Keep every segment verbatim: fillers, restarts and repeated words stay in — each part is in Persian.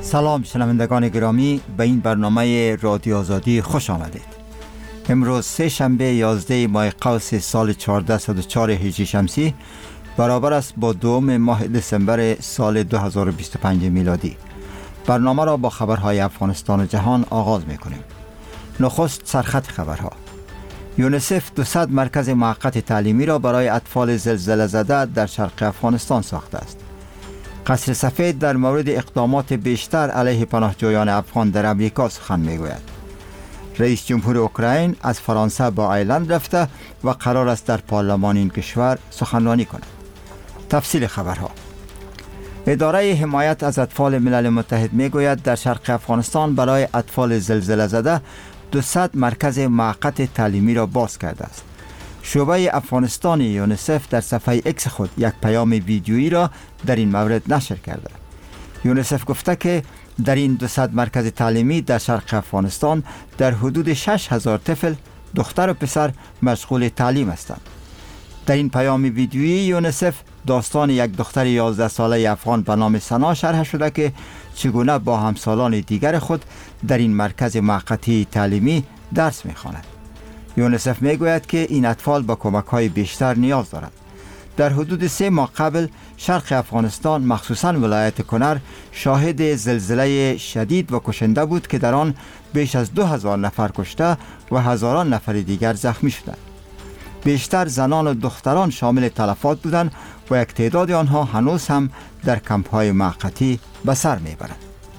سلام شنوندگان گرامی، به این برنامه رادیو آزادی خوش آمدید. امروز سه شنبه یازده ماه قوس سال چهارده و چهار هجری شمسی برابر است با دوم ماه دسامبر سال دو هزار و بیست و پنج میلادی. برنامه را با خبرهای افغانستان و جهان آغاز می‌کنیم. نخست سرخط خبرها. یونیسف دویست مرکز موقت تعلیمی را برای اطفال زلزله زده در شرق افغانستان ساخته است. قصر سفید در مورد اقدامات بیشتر علیه پناهجویان افغان در امریکا سخن میگوید. رئیس جمهور اوکراین از فرانسه با ایرلند رفته و قرار است در پارلمان این کشور سخنرانی کند. تفصیل خبرها. اداره حمایت از اطفال ملل متحد میگوید در شرق افغانستان برای اطفال زلزله زده دویست مرکز موقت تعلیمی را باز کرده است. شعبه افغانستان یونیسف در صفحه اکس خود یک پیام ویدیویی را در این مورد نشر کرده. یونیسف گفته که در این دویست مرکز تعلیمی در شرق افغانستان در حدود شش هزار طفل دختر و پسر مشغول تعلیم هستند. در این پیام ویدیویی یونیسف داستان یک دختر یازده ساله افغان به نام سنا شرح شده که چگونه با همسالان دیگر خود در این مرکز موقتی تعلیمی درس می‌خواند. یونیسف میگوید که این اطفال با کمک‌های بیشتر نیاز دارند. در حدود سه ماه قبل شرق افغانستان مخصوصاً ولایت کنر شاهد زلزله شدید و کشنده بود که در آن بیش از دو هزار نفر کشته و هزاران نفر دیگر زخمی شدند. بیشتر زنان و دختران شامل تلفات بودند و یک تعداد آنها هنوز هم در کمپ‌های موقتی به سر میبرند.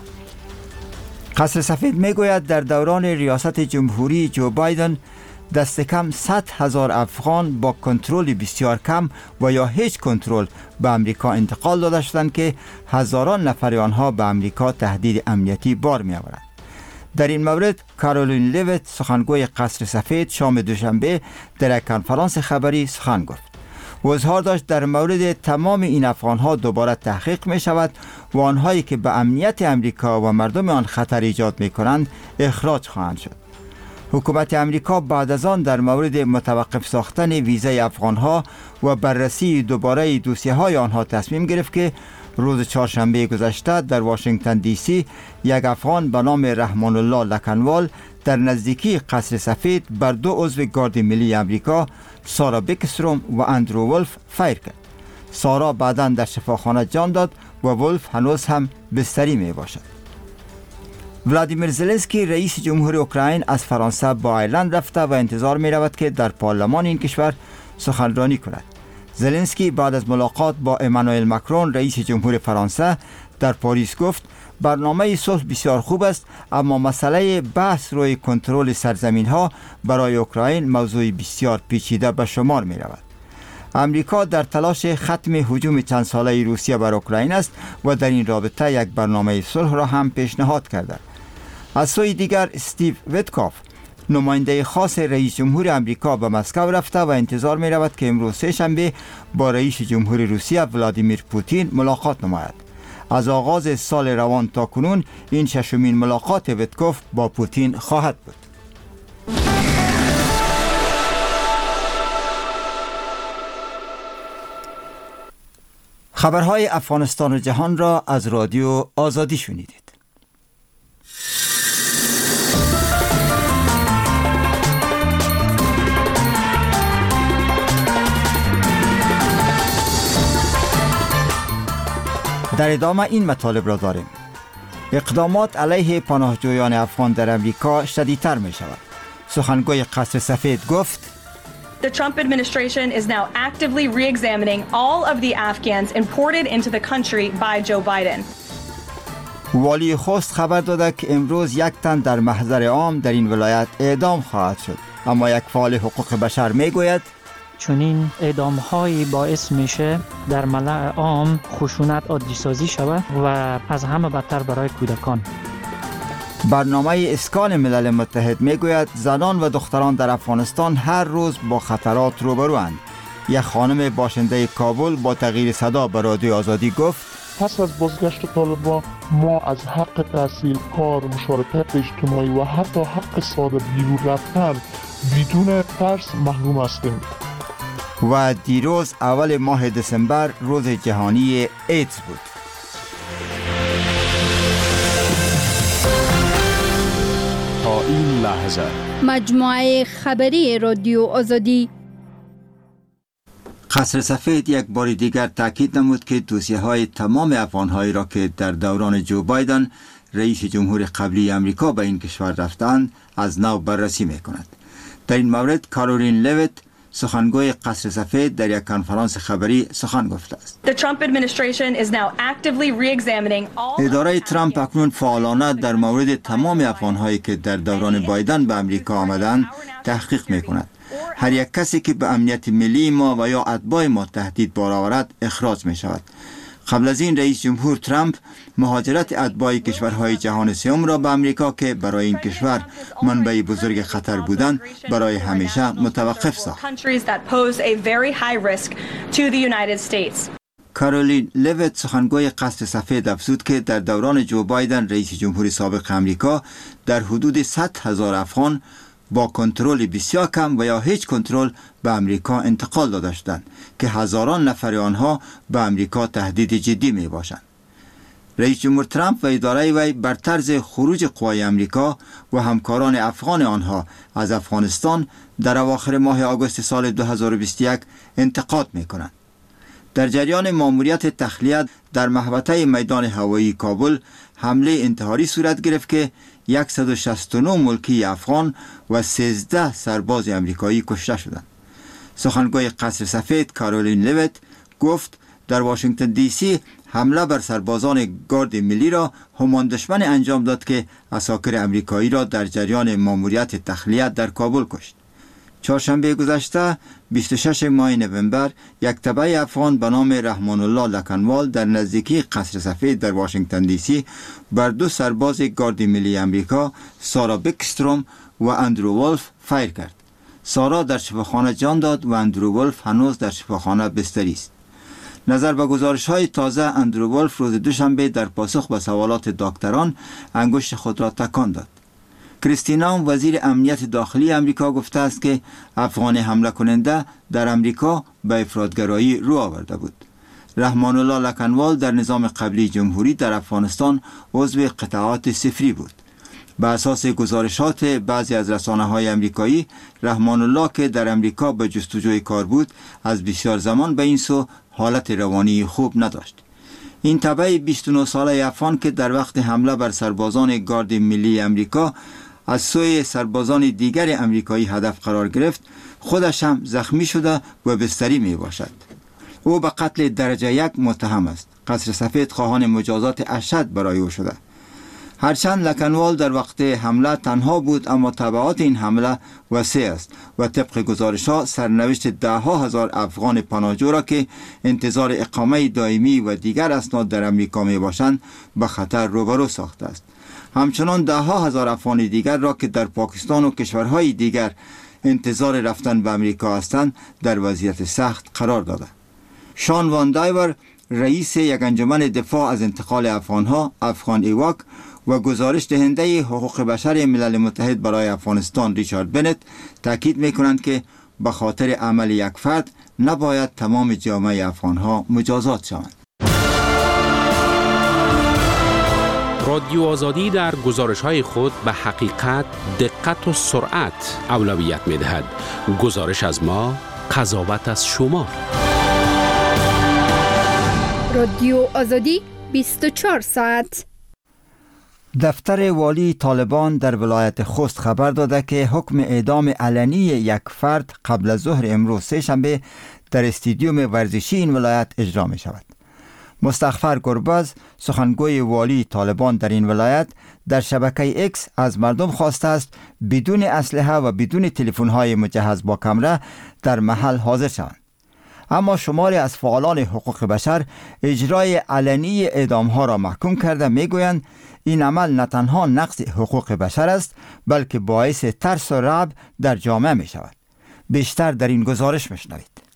قصر سفید میگوید در دوران ریاست جمهوری جو بایدن دست کم صد هزار افغان با کنترل بسیار کم و یا هیچ کنترل به امریکا انتقال داده شدند که هزاران نفر آنها به امریکا تهدید امنیتی بار می آورند. در این مورد کارولین لیویت سخنگوی قصر سفید شام دوشنبه در یک کنفرانس خبری سخن گفت و اظهار داشت در مورد تمام این افغانها دوباره تحقیق می شود و آنهایی که به امنیت امریکا و مردم آن خطر ایجاد می کنند اخراج خواهند شد. حکومت امریکا بعد از آن در مورد متوقف ساختن ویزای افغانها و بررسی دوباره دوسیه های آنها تصمیم گرفت که روز چهارشنبه گذشته در واشنگتن دی سی یک افغان به نام رحمان الله لکنوال در نزدیکی قصر سفید بر دو عضو گارد ملی امریکا سارا بیکستروم و اندرو ولف فایر کرد. سارا بعداً در شفاخانه جان داد و ولف هنوز هم بستری می باشد. ولادیمیر زلنسکی رئیس جمهور اوکراین از فرانسه با ایرلند رفته و انتظار می رود که در پارلمان این کشور سخنرانی کند. زلنسکی بعد از ملاقات با امانوئل ماکرون رئیس جمهور فرانسه در پاریس گفت برنامه صلح بسیار خوب است، اما مسئله بحث روی کنترل سرزمین ها برای اوکراین موضوع بسیار پیچیده به شمار می رود. امریکا در تلاش ختم هجوم چند ساله روسیه بر اوکراین است و در این رابطه یک برنامه صلح را هم پیشنهاد کرده. از سوی دیگر استیو ویتکاف نماینده خاص رئیس جمهور امریکا به مسکو رفته و انتظار می رود که امروز سه شنبه با رئیس جمهور روسیه ولادیمیر پوتین ملاقات نماید. از آغاز سال روان تا کنون این ششمین ملاقات ویتکاف با پوتین خواهد بود. خبرهای افغانستان و جهان را از رادیو آزادی شنیدید. در ادامه این مطالب را داریم. اقدامات علیه پناهجویان افغان در امریکا شدیدتر می شود. سخنگوی قصر سفید گفت The Trump administration is now actively re-examining all of the Afghans imported into the country by Joe Biden. والی خوست خبر داده که امروز یک تن در محضر عام در این ولایت اعدام خواهد شد، اما یک فعال حقوق بشر می گوید چنین اعدام‌هایی باعث میشه در ملأ عام خشونت عادی سازی شود و از همه بدتر برای کودکان. برنامه اسکان ملل متحد میگوید زنان و دختران در افغانستان هر روز با خطرات روبروند. یک خانم باشنده کابل با تغییر صدا به رادیو آزادی گفت پس از بازگشت طالبان ما از حق تحصیل، کار، مشارکت اجتماعی و حتی حق ساده بیرون رفتن بدون ترس محروم هستیم. و دیروز اول ماه دسامبر روز جهانی ایدز بود. این لحظه. مجموعه خبری رادیو آزادی. قصر سفید یک بار دیگر تاکید نمود که دوسیه های تمام افغان‌هایی را که در دوران جو بایدن رئیس جمهور قبلی امریکا به این کشور رفتند از نو بررسی می‌کند. در این مورد کارولین لویت سخنگوی قصر سفید در یک کنفرانس خبری سخن گفته است. The Trump administration is now actively re-examining all اداره ترامپ اکنون فعالانه در مورد تمام افغان‌هایی که در دوران بایدن به امریکا آمدند تحقیق می‌کند. هر یک کسی که به امنیت ملی ما و یا اتباع ما تهدید بار آورد اخراج می شود. قبل از این رئیس جمهور ترامپ مهاجرت اتباع کشورهای جهان سوم را به امریکا که برای این کشور منبع بزرگ خطر بودند برای همیشه متوقف ساخت. کارولین لویت سخنگوی قصر سفید افزود که در دوران جو بایدن رئیس جمهور سابق امریکا در حدود صد هزار افغان با کنترل بسیار کم و یا هیچ کنترل به امریکا انتقال داده شدند که هزاران نفر آنها به امریکا تهدید جدی می باشند. رئیس جمهور ترامپ و اداره وی بر طرز خروج قوای امریکا و همکاران افغان آنها از افغانستان در اواخر ماه آگوست سال دو هزار و بیست و یک انتقاد می کنند. در جریان ماموریت تخلیه در محوطه میدان هوایی کابل حمله انتحاری صورت گرفت که صد و شصت و نه ملکی افغان و سیزده سرباز امریکایی کشته شدند. سخنگوی قصر سفید کارولین لویت گفت در واشنگتن دی سی حمله بر سربازان گارد ملی را همان دشمن انجام داد که عساکر امریکایی را در جریان ماموریت تخلیه در کابل کشت. چهارشنبه گذشته بیست و شش ماه نوامبر یک تبع افغان به نام رحمان الله لکنوال در نزدیکی قصر سفید در واشنگتن دی سی بر دو سرباز گارد ملی امریکا سارا بکستروم و اندرو ولف فایر کرد. سارا در شفاخانه جان داد و اندرو ولف هنوز در شفاخانه بستری است. نظر به گزارش‌های تازه اندرو ولف روز دوشنبه در پاسخ به سوالات دکتران انگشت خود را تکان داد. کریستینا وزیر امنیت داخلی امریکا گفته است که افغان حمله کننده در امریکا به افراطگرایی رو آورده بود. رحمان الله لکنوال در نظام قبلی جمهوری در افغانستان عضو قطعات صفری بود. به اساس گزارشات بعضی از رسانه‌های امریکایی، رحمان الله که در امریکا به جستجوی کار بود از بسیار زمان به این سو حالت روانی خوب نداشت. این تبع بیست و نه ساله افغان که در وقت حمله بر سربازان گارد ملی امریکا از سوی سربازان دیگر امریکایی هدف قرار گرفت، خودش هم زخمی شده و بستری می باشد. او به قتل درجه یک متهم است. قصر سفید خواهان مجازات اشد برای او شده. هرچند لکنوال در وقت حمله تنها بود، اما تبعات این حمله وسیع است و طبق گزارش‌ها سرنوشت ده ها هزار افغان پناهجو را که انتظار اقامه دائمی و دیگر اسناد در امریکا می باشند به خطر روبرو ساخته است. همچنان ده ها هزار افغان دیگر را که در پاکستان و کشورهای دیگر انتظار رفتن به امریکا هستند در وضعیت سخت قرار داده. شان وان دایور رئیس یک انجمن دفاع از انتقال افغانها افغان ایواک و گزارش دهنده حقوق بشر ملل متحد برای افغانستان ریچارد بنت تاکید می‌کنند که به خاطر عمل یک فرد نباید تمام جامعه افغانها مجازات شوند. رادیو آزادی در گزارش‌های خود به حقیقت، دقت و سرعت اولویت می‌دهد. گزارش از ما، قضاوت از شما. رادیو آزادی بیست و چهار ساعت. دفتر والی طالبان در ولایت خوست خبر داده که حکم اعدام علنی یک فرد قبل از ظهر امروز سه شنبه در استادیوم ورزشی این ولایت اجرا می شود. مستغفر گربز سخنگوی والی طالبان در این ولایت در شبکه اکس از مردم خواسته است بدون اسلحه و بدون تلفن‌های مجهز با کامرا در محل حاضر شوند. اما شماری از فعالان حقوق بشر اجرای علنی اعدام‌ها را محکوم کرده می‌گویند این عمل نه تنها نقض حقوق بشر است بلکه باعث ترس و رعب در جامعه می‌شود. بیشتر در این گزارش می‌شنوید.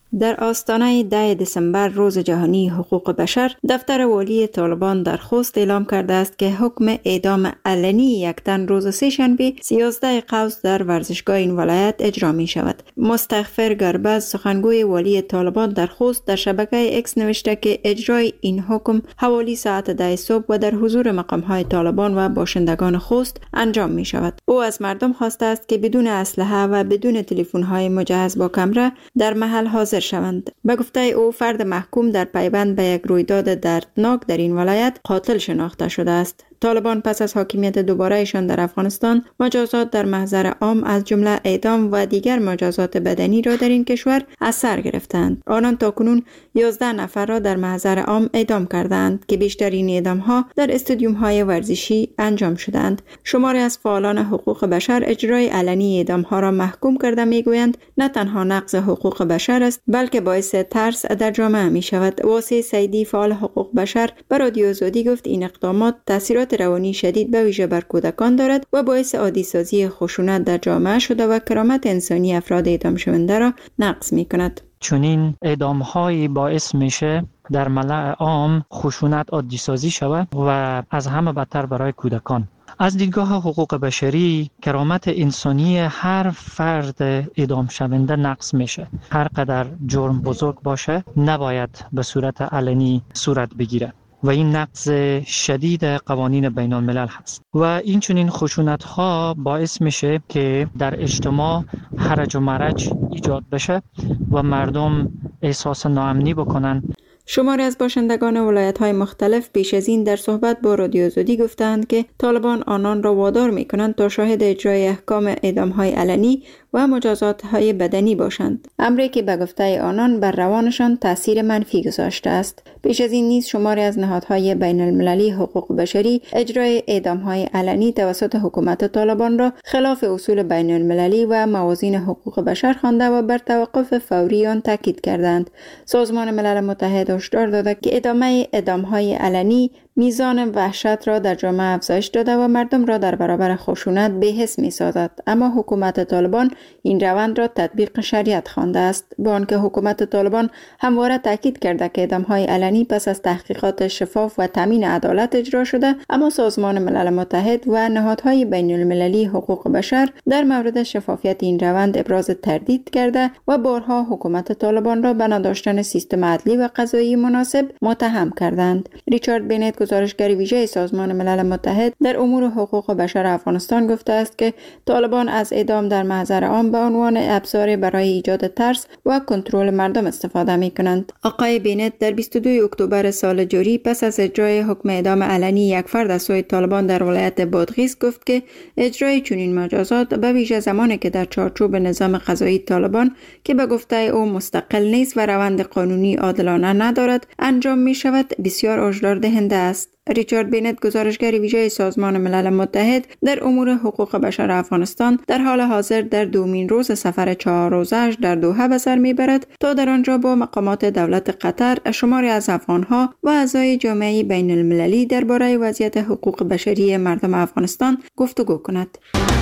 در آستانه ده دسامبر روز جهانی حقوق بشر، دفتر والی طالبان در خوست اعلام کرده است که حکم اعدام علنی یک تن روز سه‌شنبه سیزده قوس در ورزشگاه این ولایت اجرا می شود. مستغفر گربز، سخنگوی والی طالبان در خوست، در شبکه اکس نوشته که اجرای این حکم حوالی ساعت ده صبح و در حضور مقام های طالبان و باشندگان خوست انجام می شود. او از مردم خواسته است که بدون اسلحه و بدون تلفن های مجهز با کامera در محل حاضر شوند. به گفته او، فرد محکوم در پیوند به یک رویداد دردناک در این ولایت قاتل شناخته شده است. طالبان پس از حاکمیت دوبارهشان در افغانستان، مجازات در محضر عام از جمله اعدام و دیگر مجازات بدنی را در این کشور از سر گرفتند. آنان تاکنون یازده نفر را در محضر عام اعدام کردند که بیشتر این اعدام‌ها در استادیوم های ورزشی انجام شدند. شماری از فعالان حقوق بشر اجرای علنی اعدام‌ها را محکوم کرده میگویند نه تنها نقض حقوق بشر است، بلکه باعث ترس در جامعه می شود. واسع سیدی، فعال حقوق بشر، به رادیو آزادی گفت این اقدامات تاثیرات روانی شدید به ویژه بر کودکان دارد و باعث عادی سازی خشونت در جامعه شده و کرامت انسانی افراد اعدام شونده را نقض می کند. چنین اعدام هایی باعث میشه در ملأ عام خشونت عادی سازی شود و از همه بدتر برای کودکان. از دیدگاه حقوق بشری، کرامت انسانی هر فرد اعدام شونده نقض میشه. هر قدر جرم بزرگ باشه نباید به صورت علنی صورت بگیره و این نقض شدید قوانین بین الملل هست و این چنین خشونت ها باعث میشه که در اجتماع هرج و مرج ایجاد بشه و مردم احساس ناامنی بکنن. شماری از باشندگان ولایت‌های مختلف پیش از این در صحبت با رادیو آزادی گفتند که طالبان آنان را وادار می‌کنند تا شاهد اجرای احکام اعدام‌های علنی و مجازات‌های بدنی باشند، امری که به گفته آنان بر روانشان تأثیر منفی گذاشته است. پیش از این نیز شماری از نهادهای بین المللی حقوق بشری اجرای اعدام‌های علنی توسط حکومت طالبان را خلاف اصول بین المللی و موازین حقوق بشر خوانده و بر توقف فوری آن تاکید کردند. سازمان ملل متحد هشدار داده که ادامه اعدام‌های علنی میزان وحشت را در جامعه افزایش داده و مردم را در برابر خشونت بی‌حس می‌سازد، اما حکومت طالبان این روند را تطبیق شریعت خوانده است. با آنکه حکومت طالبان همواره تاکید کرده که اعدام‌های علنی پس از تحقیقات شفاف و تامین عدالت اجرا شده، اما سازمان ملل متحد و نهادهای بین المللی حقوق بشر در مورد شفافیت این روند ابراز تردید کرده و بارها حکومت طالبان را به نداشتن سیستم عدلی و قضایی مناسب متهم کردند. ریچارد بنت، گزارشگر ویژه سازمان ملل متحد در امور حقوق بشر افغانستان، گفته است که طالبان از اعدام در محضر عام به عنوان ابزار برای ایجاد ترس و کنترل مردم استفاده می‌کنند. آقای بنت در بیست و دوم اکتبر سال جاری پس از اجرای حکم اعدام علنی یک فرد از سوی طالبان در ولایت بادغیس گفت که اجرای چنین مجازات به ویژه زمانی که در چارچوب نظام قضایی طالبان که به گفته او مستقل نیست و روند قانونی عادلانه ندارد انجام می شود بسیار هشدار دهنده است. ریچارد بنت، گزارشگر ویژه سازمان ملل متحد در امور حقوق بشر افغانستان، در حال حاضر در دومین روز سفر چهار روزه‌اش در دوحه به سر میبرد تا در آنجا با مقامات دولت قطر، شماری از افغانها و اعضای جامعه بین المللی درباره وضعیت حقوق بشری مردم افغانستان گفتگو کند.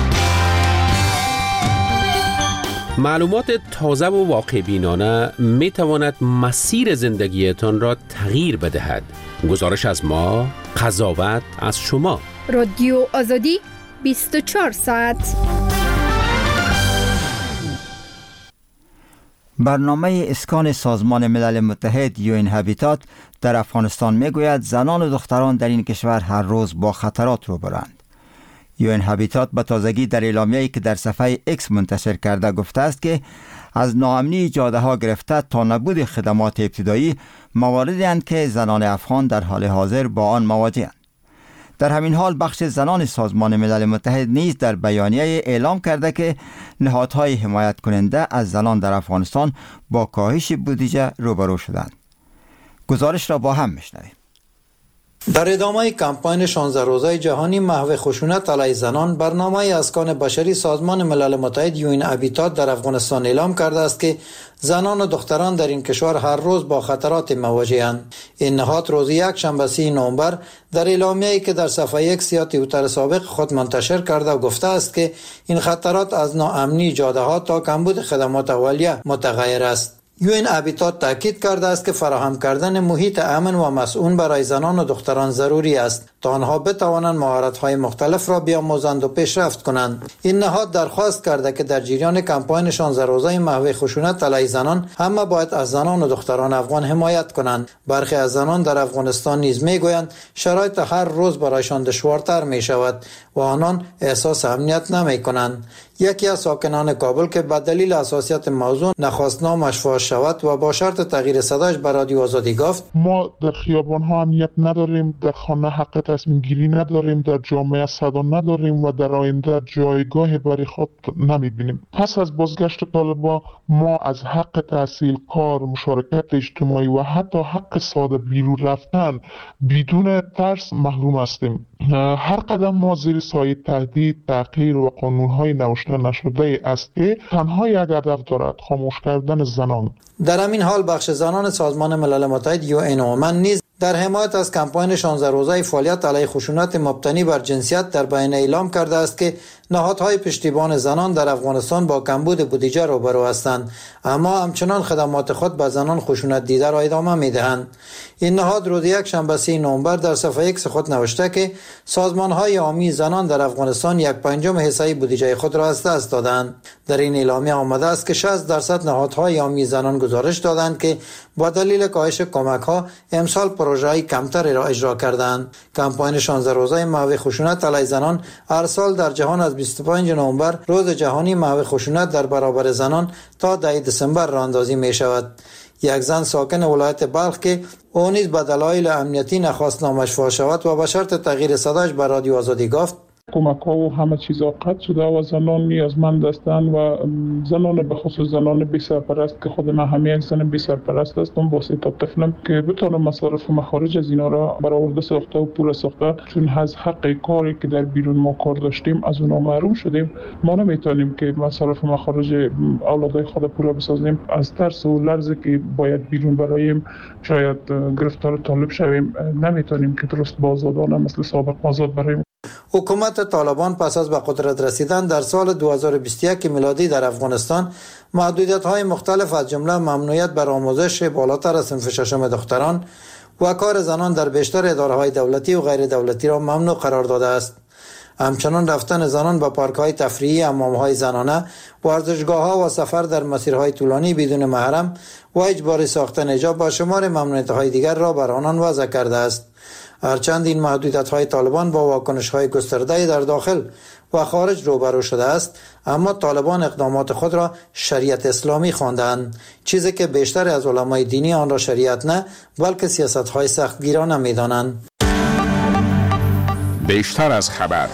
معلومات تازه و واقع بینانه می تواند مسیر زندگیتان را تغییر بدهد. گزارش از ما، قضاوت از شما. رادیو آزادی بیست و چهار ساعت. برنامه اسکان سازمان ملل متحد یو این هابیتات در افغانستان میگوید زنان و دختران در این کشور هر روز با خطرات روبروند. یو این هابیتات به تازگی در اعلامیه‌ای که در صفحه اکس منتشر کرده گفته است که از ناامنی جاده ها گرفته تا نبود خدمات ابتدایی مواردی اند که زنان افغان در حال حاضر با آن مواجه‌اند. در همین حال بخش زنان سازمان ملل متحد نیز در بیانیه اعلام کرده که نهادهای حمایت کننده از زنان در افغانستان با کاهش بودجه روبرو شدند. گزارش را با هم میشنویم. در ادامه کمپاین شانزده روزه جهانی محو خشونت علیه زنان، برنامه اسکان بشری سازمان ملل متحد یو این هابیتات در افغانستان اعلام کرده است که زنان و دختران در این کشور هر روز با خطرات مواجه‌اند. این نهاد روز یک شنبه سی نوامبر در اعلامیه‌ای که در صفحه اکس یا توییتر سابق خود منتشر کرده و گفته است که این خطرات از ناامنی جاده‌ها تا کمبود خدمات اولیه متغیر است. یوین هابیتات تاکید کرده است که فراهم کردن محیط امن و مسئول برای زنان و دختران ضروری است تا آنها بتوانند مهارت‌های مختلف را بیاموزند و پیشرفت کنند. این نهاد درخواست کرده که در جریان کمپاین شانزده روزه محو خشونت علیه زنان همه باید از زنان و دختران افغان حمایت کنند. برخی از زنان در افغانستان نیز میگویند شرایط هر روز برایشان دشوارتر می شود و آنان احساس امنیت نمی کنند. یکی از ساکنان کابل که به دلیل حساسیت موضوع نخواست نامش فاش شود و با شرط تغییر صداش به رادیو آزادی گفت: ما در خیابان ها امنیت نداریم، در خانه حق تصمیم گیری نداریم، در جامعه صدا نداریم و در آینده جایگاه برای خود نمیبینیم. پس از بازگشت طالبان ما از حق تحصیل، کار، مشارکت اجتماعی و حتی حق ساده بیرون رفتن بدون ترس محروم هستیم. هر قدم ما زیر سایه تهدید، تحقیر و قانون‌های نوشته نشده است که تنها یک هدف دارد: خاموش کردن زنان. در همین حال بخش زنان سازمان ملل متحد یو ان اومن نیز در حمایت از کمپاین شانزده روزه فعالیت علیه خشونت مبتنی بر جنسیت در بیانیه اعلام کرده است که نهادهای پشتیبان زنان در افغانستان با کمبود بودجه روبرو هستند، اما همچنان خدمات خود به زنان خشونت دیده را ادامه می‌دهند. این نهاد روز یک شنبه سی نوامبر در صفحه ایکس خود نوشته که سازمان‌های عامی زنان در افغانستان یک پنجم حصه بودجه خود را از دست دادند. در این اعلامیه آمده است که شصت درصد نهادهای عامی زنان گزارش دادند که با دلیل کاهش کمک‌ها امسال پروژه‌های کمتری را اجرا کردند. کمپاین شانزده روزه محو خشونت علیه زنان هر سال در جهان از بیست و پنجم نوامبر روز جهانی محو خشونت در برابر زنان تا ده دسامبر راه اندازی می شود. یک زن ساکن ولایت بلخ که او نیز به دلایل امنیتی نخواست نامش فاش شود و به شرط تغییر صداش به رادیو آزادی گفت: کمک ها و همه چیزا قطع شده و زنان نیازمند هستند و زنان به خصوص زنان بی سرپرست که خود من همه یک زن بی سرپرست هستم با سه تا طفلم که بتونم مصارف مخارج از اینا را برآورده ساخته و پول ساخته، چون از حق کاری که در بیرون ما کار داشتیم از اونها محروم شدیم. ما نمیتونیم که مصارف مخارج اولادای خود پول بسازیم. از ترس و لرزی که باید بیرون برایم شاید گرفتار طالب شویم نمیتونیم که درست بازادانه مثل سابق آزاد برایم. حکومت طالبان پس از به قدرت رسیدن در سال دو هزار و بیست و یک میلادی در افغانستان محدودیت‌های مختلف از جمله ممنوعیت بر آموزش بالاتر از صنف ششم دختران و کار زنان در بیشتر اداره‌های دولتی و غیر دولتی را ممنوع قرار داده است. همچنان رفتن زنان به پارک‌های تفریحی، حمام‌های زنانه، ورزشگاه‌ها و سفر در مسیرهای طولانی بدون محرم و اجباری ساختن حجاب با شمار ممنوعیت‌های دیگر را بر آنان وضع کرده است. هرچند این محدودیت‌های طالبان با واکنش‌های گسترده در داخل و خارج روبرو شده است، اما طالبان اقدامات خود را شریعت اسلامی خواندند، چیزی که بیشتر از علمای دینی آن را شریعت نه بلکه سیاست‌های سختگیرانه می‌دانند. بیشتر از خبر.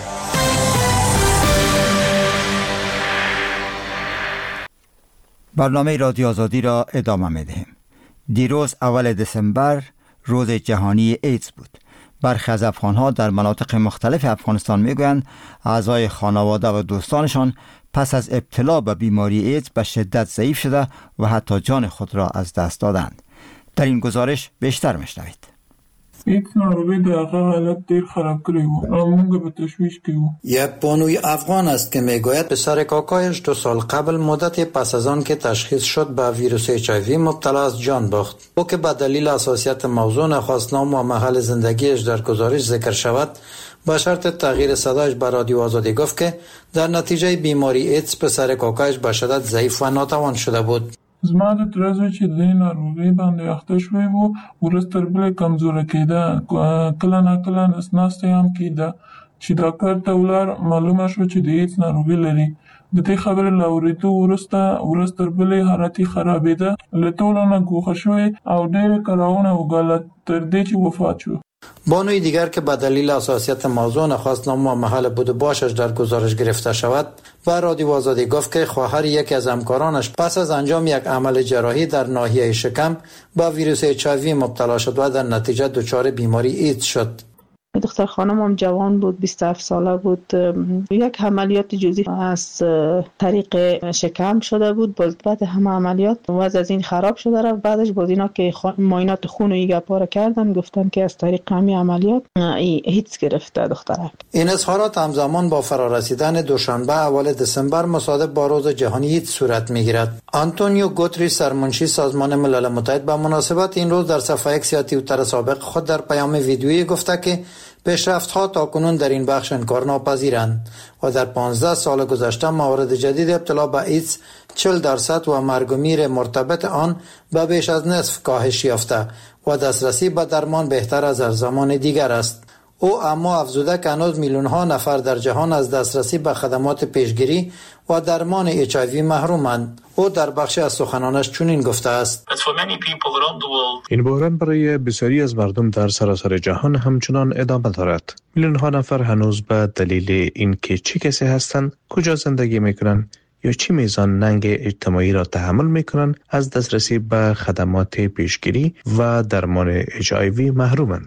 برنامه رادیو آزادی را ادامه می‌دهیم. دیروز اول دسامبر روز جهانی ایدز بود. برخی از افغان‌ها در مناطق مختلف افغانستان میگویند اعضای خانواده و دوستانشان پس از ابتلا به بیماری ایدز به شدت ضعیف شده و حتی جان خود را از دست دادند. در این گزارش بیشتر میشنوید. ایدز ناروغی در هغه حالت ډیر خراب کړی و او موږ به تشویش کې وو. یک بانوی افغان است که میگوید پسر کاکایش دو سال قبل مدت پس از آن که تشخیص شد به ویروس اچ آی وی مبتلا از جان باخت. او که به دلیل حساسیت موضوع نخواست نام و محل زندگیش در گزارش ذکر شود، با شرط تغییر صدایش به رادیو آزادی گفت که در نتیجه بیماری ایدز پسر کاکایش به شدت ضعیف و ناتوان شده بود. زما د تر څو چې د ناروغۍ باندې اخته شوی وو ورځ تر بلې کمزوره کېده، کله نه کله نسناستې هم کېده چې ډاکټر ته ولاړ معلومه شو چې د ایدز ناروغي لري. د دې خبرې له اورېدو وروسته ورځ تر بلې حالت یې خرابېده، له ټولو نه ګوښه شوی او ډېرې کړاوونه وګالل تر دې چې وفات شو. بانوی دیگر که به دلیل حساسیت موضوع نخواست نام و محل بود و باشش در گزارش گرفته شود و رادیو آزادی گفت که خواهر یکی از همکارانش پس از انجام یک عمل جراحی در ناحیه شکم با ویروس اچ آی وی مبتلا شد و در نتیجه دچار بیماری ایدز شد. دختر خانم هم جوان بود، بیست و هفت ساله بود. یک عملیات جزئی از طریق شکم شده بود. باز بعد همه عملیات وضع از این خراب شده رفت. بعدش باز اینا که معاینات خون و ایگا پاره کردن گفتن که از طریق همین عملیات هیچ گرفته دخترک. این اظهارات همزمان با فرارسیدن دوشنبه اول دسامبر مصادف با روز جهانی ایدز صورت میگیرد. آنتونیو گوتریش سرمنشی سازمان ملل متحد به مناسبت این روز در صفحه اکس یا توییتر سابق خود در پیام ویدیویی گفته که پیشرفت‌ها تاکنون در این بخش انکارناپذیرند و در پانزده سال گذشته موارد جدید ابتلا به ایدز چهل درصد و مرگ و میر مرتبط آن به بیش از نصف کاهش یافته و دسترسی به درمان بهتر از هر زمان دیگر است. او اما افزوده که هنوز میلیون ها نفر در جهان از دسترسی به خدمات پیشگیری و درمان اچ آی وی محرومند. او در بخشی از سخنانش چنین گفته است: این بحران برای بسیاری از مردم در سراسر جهان همچنان ادامه دارد. میلیون ها نفر هنوز به دلیل اینکه چه کسی هستند، کجا زندگی میکنند یا چی میزان ننگ اجتماعی را تحمل میکنند از دسترسی به خدمات پیشگیری و درمان اچ آی وی محرومند.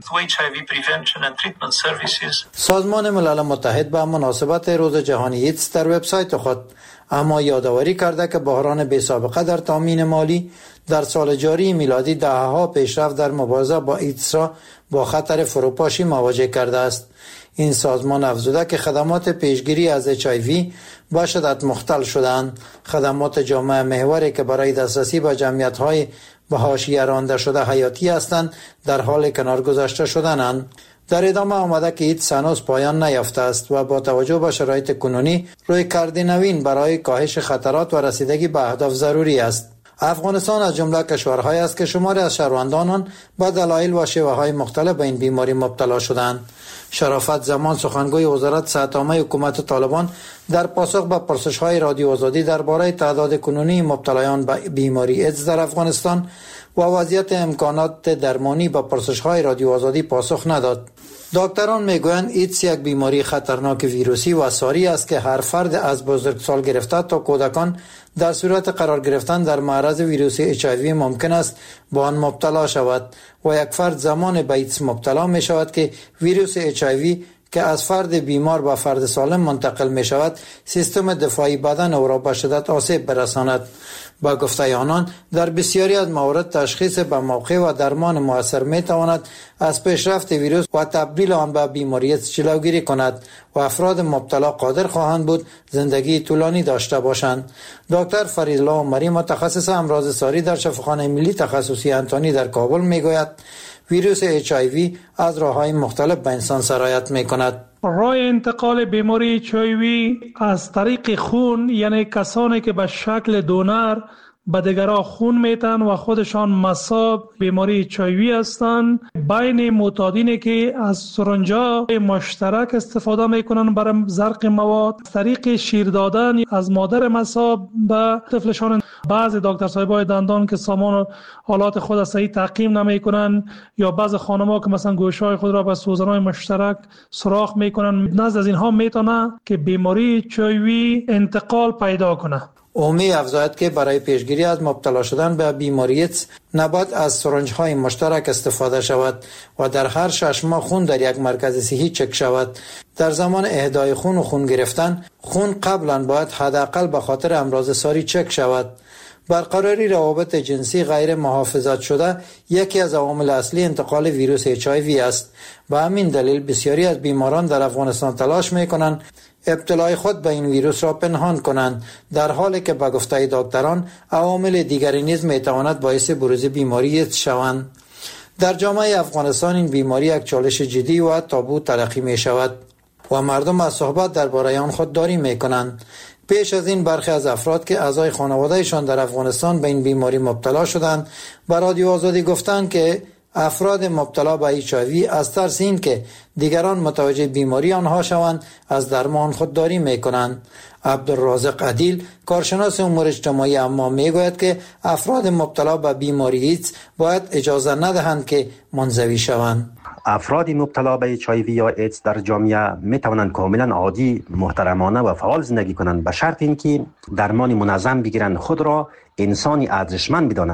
سازمان ملل متحد به مناسبت روز جهانی ایدز در وبسایت خود اما یادآوری کرده که بحران بی سابقه در تامین مالی در سال جاری میلادی دهه‌ها پیشرفت در مبارزه با ایدز را با خطر فروپاشی مواجه کرده است. این سازمان افزوده که خدمات پیشگیری از اچ آی وی به شدت مختل شدند. خدمات جامعه محوری که برای دسترسی به جمعیت‌های به حاشیه رانده شده حیاتی هستند در حال کنار گذاشته شدنند. در ادامه آمده که ایدز هنوز پایان نیافته است و با توجه به شرایط کنونی روی کرد نوین برای کاهش خطرات و رسیدگی به اهداف ضروری است. افغانستان از جمله کشورهایی است که شماری از شهروندان آن با دلایل و شیوه‌های مختلف به این بیماری مبتلا شدند. شرافت زمان سخنگوی وزارت صحت عامه حکومت طالبان در پاسخ به پرسش‌های رادیو آزادی درباره تعداد کنونی مبتلایان به بیماری ایدز در افغانستان و وضعیت امکانات درمانی به پرسش‌های رادیو آزادی پاسخ نداد. دکتران میگویند ایدز یک بیماری خطرناک ویروسی و ساری است که هر فرد از بزرگسال گرفته تا کودکان در صورت قرار گرفتن در معرض ویروس اچ آی وی ممکن است با آن مبتلا شود و یک فرد زمان به ایدز مبتلا می شود که ویروس اچ آی وی که از فرد بیمار به فرد سالم منتقل می شود سیستم دفاعی بدن او را به شدت آسیب برساند. با گفته آنان در بسیاری از موارد تشخیص به موقع و درمان مؤثر می تواند از پیشرفت ویروس و تبدیل آن به بیماری ایدز جلوگیری کند و افراد مبتلا قادر خواهند بود زندگی طولانی داشته باشند. دکتر فریدالله عمری متخصص امراض ساری در شفاخانه ملی تخصصی انتونی در کابل می گوید ویروس اچ آی وی از راه‌های مختلف به انسان سرایت می کند. راه انتقال بیماری اچ آی وی از طریق خون، یعنی کسانی که به شکل دونر به دیگران خون میتن و خودشان مصاب بیماری اچ آی وی هستند، بین معتادینی که از سرنجا مشترک استفاده میکنن برای زرق مواد، طریق شیر دادن از مادر مصاب به طفلشان. بعضی دکتر صاحبای دندان که سامان حالات خود صحیح تعقیم نمیکنن یا بعضی خانم‌ها که مثلا گوشهای خود را به سوزن‌های مشترک سوراخ میکنن، نزد از اینها میتونه که بیماری اچ آی وی انتقال پیدا کنه. اومی افزاید که برای پیشگیری از مبتلا شدن به بیماری ایدز نباید از سرنج‌های مشترک استفاده شود و در هر شش ماه خون در یک مرکز صحی چک شود. در زمان اهدای خون و خون گرفتن، خون قبلا باید حداقل به خاطر امراض ساری چک شود. برقراری روابط جنسی غیر محافظت شده یکی از عوامل اصلی انتقال ویروس اچ آی وی است. به همین دلیل بسیاری از بیماران در افغانستان تلاش می‌کنند ابتلای خود به این ویروس را پنهان کنند، در حالی که به گفته دکتران عوامل دیگری نیز میتواند باعث بروز بیماری ایدز شوند. در جامعه افغانستان این بیماری یک چالش جدی و تابو تلقی می شود و مردم از صحبت درباره آن خودداری می کنند. پیش از این برخی از افراد که اعضای خانوادهشان در افغانستان به این بیماری مبتلا شدند به رادیو آزادی گفتند که افراد مبتلا به اچ آی وی از ترس این که دیگران متوجه بیماری آنها شوند از درمان خودداری میکنند. عبدالرازق عدیل کارشناس امور اجتماعی اما میگوید که افراد مبتلا به بیماری ایدز باید اجازه ندهند که منزوی شوند. افراد مبتلا به اچ آی وی یا ایدز در جامعه می توانند کاملا عادی، محترمانه و فعال زندگی کنند به شرط اینکه درمان منظم بگیرند، خود را انسانی ارزشمند بدانند.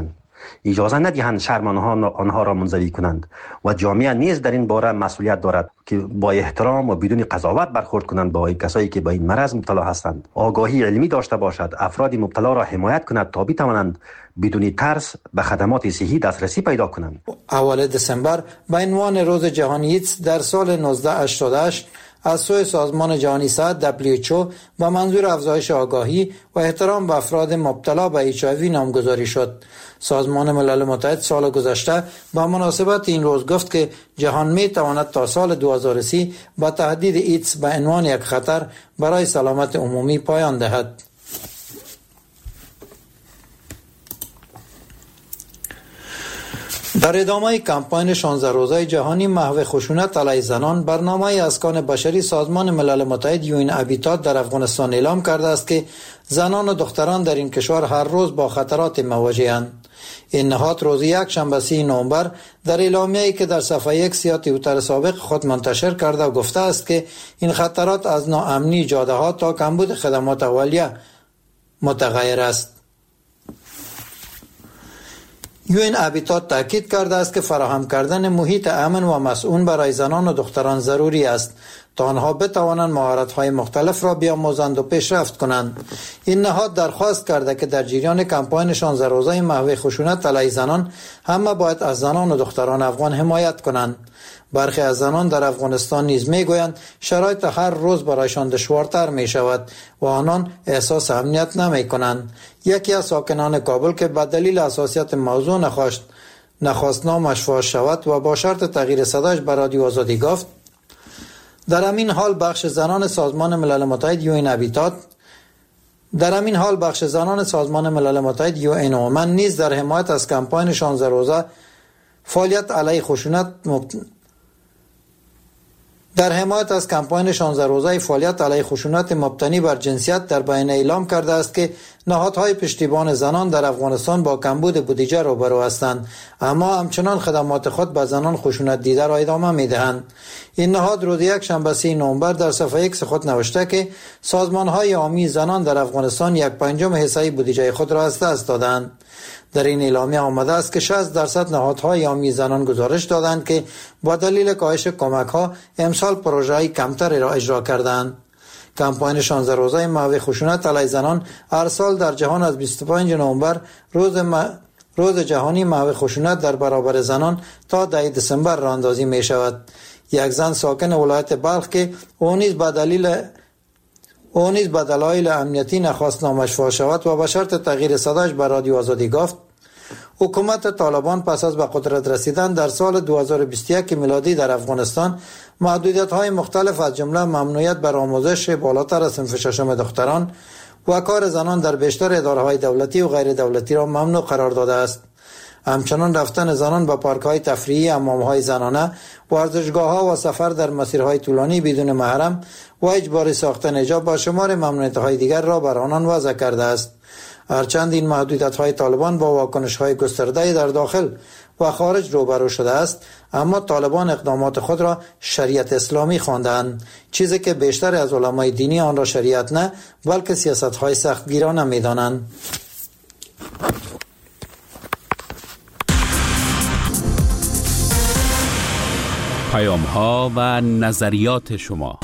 اجازه ندهند شرم آنها آنها را منزوی کنند و جامعه نیز در این باره مسئولیت دارد که با احترام و بدون قضاوت برخورد کنند با این کسایی که با این مرض مبتلا هستند. آگاهی علمی داشته باشد، افراد مبتلا را حمایت کند تا بتوانند بدون ترس به خدمات صحی دسترسی پیدا کنند. اول دسامبر به عنوان روز جهانی ایدز در سال نوزده هشتاد و هشت از سوی سازمان جهانی صحت دبلیو اچ او با منظور افزایش آگاهی و احترام به افراد مبتلا به اچ آی وی نامگذاری شد. سازمان ملل متحد سال گذشته با مناسبت این روز گفت که جهان می تواند تا سال دو هزار و سی با تهدید ایدز به عنوان یک خطر برای سلامت عمومی پایان دهد. در ادامه کمپاین شانزده روزه جهانی محو خشونت علیه زنان، برنامه اسکان بشری سازمان ملل متحد یو این هابیتات در افغانستان اعلام کرده است که زنان و دختران در این کشور هر روز با خطرات مواجه‌اند. این نهاد روز یک شنبه سی نوامبر در اعلامیه‌ای که در صفحه یک یا توییتر سابق خود منتشر کرده و گفته است که این خطرات از ناامنی جاده‌ها تا کمبود خدمات اولیه متغیر است. یو این هابیتات تاکید کرده است که فراهم کردن محیط امن و مسئول برای زنان و دختران ضروری است تا آنها بتوانند مهارت‌های مختلف را بیاموزند و پیشرفت کنند. این نهاد درخواست کرده که در جریان کمپاین شانزده روزه محو خشونت علیه زنان همه باید از زنان و دختران افغان حمایت کنند. برخی از زنان در افغانستان نیز میگویند شرایط هر روز برایشان دشوارتر می شود و آنان احساس امنیت نمی کنند. یکی از ساکنان کابل که به دلیل حساسیت موضوع نخواست نخواست نامش فاش شود و با شرط تغییر صدایش به رادیو آزادی گفت: در همین حال بخش زنان سازمان ملل متحد یو این هابیتات در همین حال بخش زنان سازمان ملل متحد یو این وومن نیز در حمایت از کمپاین شانزده روزه فعالیت علیه خشونت مبت... در حمایت از کمپاین شانزده روزه فعالیت علیه خشونت مبتنی بر جنسیت در بیانیه اعلام کرده است که نهادهای پشتیبان زنان در افغانستان با کمبود بودجه روبرو هستند، اما همچنان خدمات خود به زنان خشونت دیده را ادامه می‌دهند. این نهاد روز یک شنبه سی نوامبر در صفحه ایکس خود نوشته که سازمان‌های عامی زنان در افغانستان یک پنجم حصه بودجه خود را از دست دادند. در این اعلامیه آمده است که شصت درصد نهادهای عامی زنان گزارش دادند که با دلیل کاهش کمک‌ها امسال پروژه‌های کمتری را اجرا کردند. کمپاین شانزده روزه محو خشونت علیه زنان هر سال در جهان از بیست و پنجم نوامبر روز م... روز جهانی محو خشونت در برابر زنان تا ده دسامبر راه اندازی می شود. یک زن ساکن ولایت بلخ که او نیز به دلیل او نیز به دلایل امنیتی نخواست نامش فاش شود و به شرط تغییر صدایش به رادیو آزادی گفت: حکومت طالبان پس از به قدرت رسیدن در سال دو هزار و بیست و یک میلادی در افغانستان محدودیت‌های مختلف از جمله ممنوعیت بر آموزش بالاتر از صنف ششم دختران و کار زنان در بیشتر اداره‌های دولتی و غیر دولتی را ممنوع قرار داده است. همچنان رفتن زنان به پارک‌های تفریحی، حمام‌های زنانه، ورزشگاه‌ها و سفر در مسیرهای طولانی بدون محرم و اجباری ساختن حجاب با شمار ممنوعیت‌های دیگر را بر آنان وضع کرده است. هرچند این محدودیت‌های طالبان با واکنش‌های گسترده در داخل و خارج روبرو شده است، اما طالبان اقدامات خود را شریعت اسلامی خواندند، چیزی که بیشتر از علمای دینی آن را شریعت نه بلکه سیاست‌های سختگیرانه می‌دانند. پیام‌ها و نظریات شما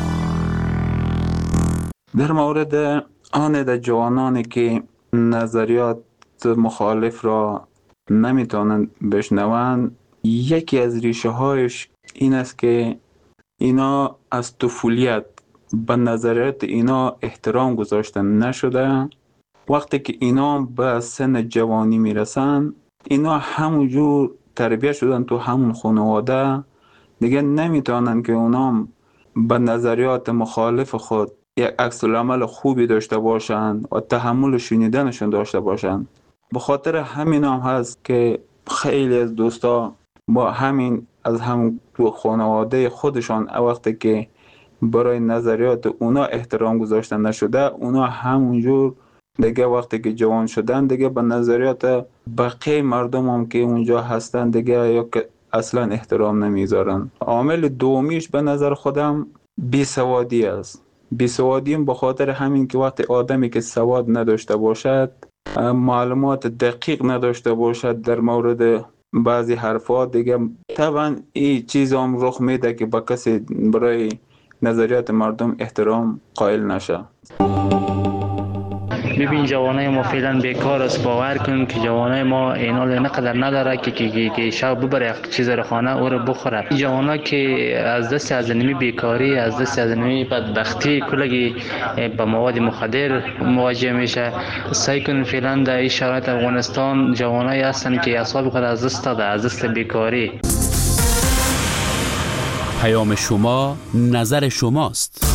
در مورد آن جوانانی که نظریات مخالف را نمیتونن بشنوند، یکی از ریشه هایش این است که اینا از طفولیت به نظریات اینا احترام گذاشته نشده. وقتی که اینا به سن جوانی میرسن، اینا همونجور تربیت شدن تو همون خانواده، دیگه نمیتونن که اونا به نظریات مخالف خود یک عکس العمل خوبی داشته باشن و تحمل شنیدنشون داشته باشن. به خاطر همین هم هست که خیلی از دوستا با همین از هم تو خانواده خودشان وقتی که برای نظریات اونا احترام گذاشته نشده، اونا همونجور دیگه وقتی که جوان شدن دیگه به نظریات بقیه مردم هم که اونجا هستن دیگه یا که اصلا احترام نمیذارن. عامل دومیش به نظر خودم بیسوادی است. بیسوادی به خاطر همین که وقتی آدمی که سواد نداشته باشد معلومات دقیق نداشته باشد در مورد بعضی حرفات دیگه، طبعا این چیز هم رخ میده که با کسی برای نظریات مردم احترام قائل نشه. ببین جوانای ما فعلا بیکار است. باور کن که جوانای ما اینا نقدر نداره که که که شب ببره یک چیز رو خانه او رو بخوره. جوانا که از دست از نمی بیکاری، از دست از نمی بدبختی کلگی با مواد مخدر مواجه میشه. سعی کن فعلا در این شرایط افغانستان جوانای هستن که اعصاب خود از دست داده، از دست بیکاری. پیام شما نظر شماست.